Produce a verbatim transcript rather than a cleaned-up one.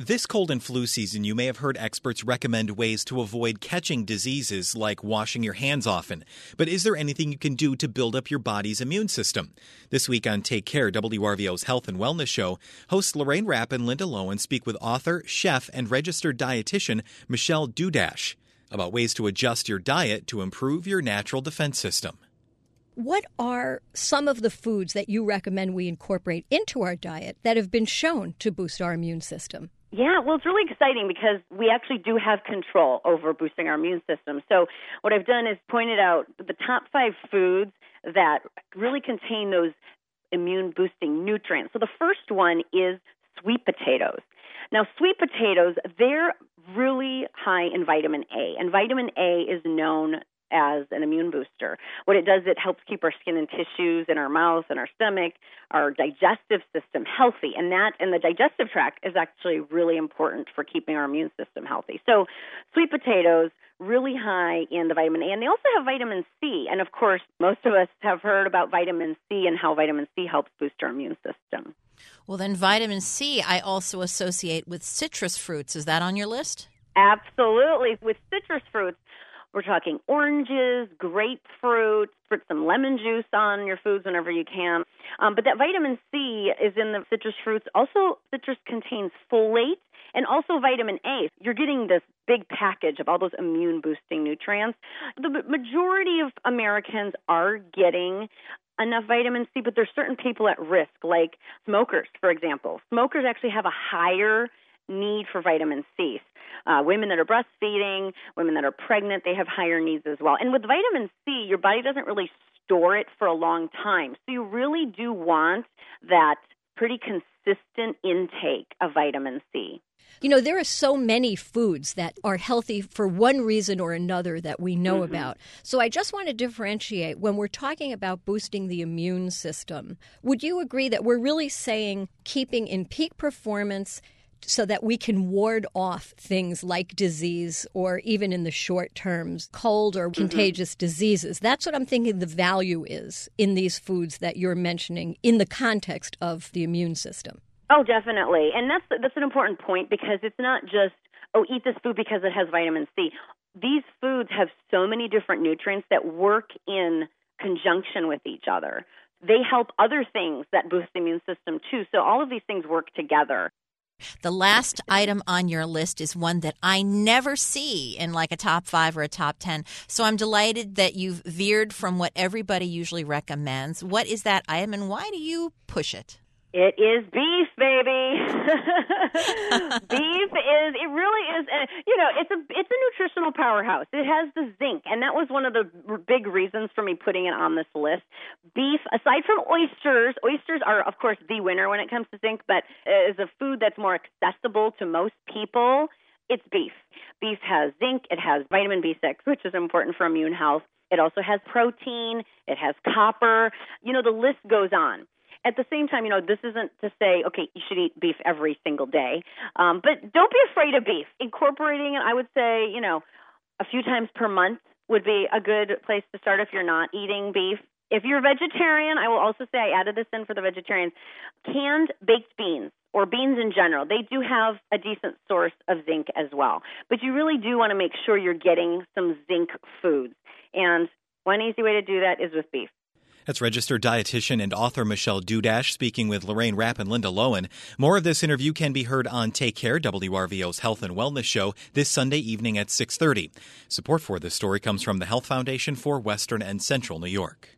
This cold and flu season, you may have heard experts recommend ways to avoid catching diseases like washing your hands often. But is there anything you can do to build up your body's immune system? This week on Take Care, W R V O's Health and Wellness Show, hosts Lorraine Rapp and Linda Lowen speak with author, chef, and registered dietitian Michelle Dudash about ways to adjust your diet to improve your natural defense system. What are some of the foods that you recommend we incorporate into our diet that have been shown to boost our immune system? Yeah, well, it's really exciting because we actually do have control over boosting our immune system. So what I've done is pointed out the top five foods that really contain those immune-boosting nutrients. So the first one is sweet potatoes. Now, sweet potatoes, they're really high in vitamin A, and vitamin A is known as an immune booster. What it does, it helps keep our skin and tissues in our mouth and our stomach, our digestive system healthy. And that and the digestive tract is actually really important for keeping our immune system healthy. So sweet potatoes, really high in the vitamin A. And they also have vitamin C. And of course, most of us have heard about vitamin C and how vitamin C helps boost our immune system. Well, then vitamin C I also associate with citrus fruits. Is that on your list? Absolutely. With citrus fruits, we're talking oranges, grapefruit, put some lemon juice on your foods whenever you can. Um, but that vitamin C is in the citrus fruits. Also, citrus contains folate and also vitamin A. You're getting this big package of all those immune-boosting nutrients. The majority of Americans are getting enough vitamin C, but there's certain people at risk, like smokers, for example. Smokers actually have a higher need for vitamin C. Uh, women that are breastfeeding, women that are pregnant, they have higher needs as well. And with vitamin C, your body doesn't really store it for a long time. So you really do want that pretty consistent intake of vitamin C. You know, there are so many foods that are healthy for one reason or another that we know mm-hmm. about. So I just want to differentiate when we're talking about boosting the immune system. Would you agree that we're really saying keeping in peak performance so that we can ward off things like disease or even in the short terms, cold or mm-hmm. contagious diseases? That's what I'm thinking the value is in these foods that you're mentioning in the context of the immune system. Oh, definitely. And that's that's an important point because it's not just, oh, eat this food because it has vitamin C. These foods have so many different nutrients that work in conjunction with each other. They help other things that boost the immune system too. So all of these things work together. The last item on your list is one that I never see in like a top five or a top ten. So I'm delighted that you've veered from what everybody usually recommends. What is that item and why do you push it? It is beef, baby. Beef is, it really is, a, you know, it's a it's a nutritional powerhouse. It has the zinc, and that was one of the big reasons for me putting it on this list. Beef, aside from oysters, oysters are, of course, the winner when it comes to zinc, but as a food that's more accessible to most people, it's beef. Beef has zinc, it has vitamin B six, which is important for immune health. It also has protein, it has copper. You know, the list goes on. At the same time, you know, this isn't to say, okay, you should eat beef every single day. Um, but don't be afraid of beef. Incorporating it, I would say, you know, a few times per month would be a good place to start if you're not eating beef. If you're a vegetarian, I will also say I added this in for the vegetarians. Canned baked beans or beans in general, they do have a decent source of zinc as well. But you really do want to make sure you're getting some zinc foods. And one easy way to do that is with beef. That's registered dietitian and author Michelle Dudash speaking with Lorraine Rapp and Linda Lowen. More of this interview can be heard on Take Care, W R V O's Health and Wellness Show, this Sunday evening at six thirty. Support for this story comes from the Health Foundation for Western and Central New York.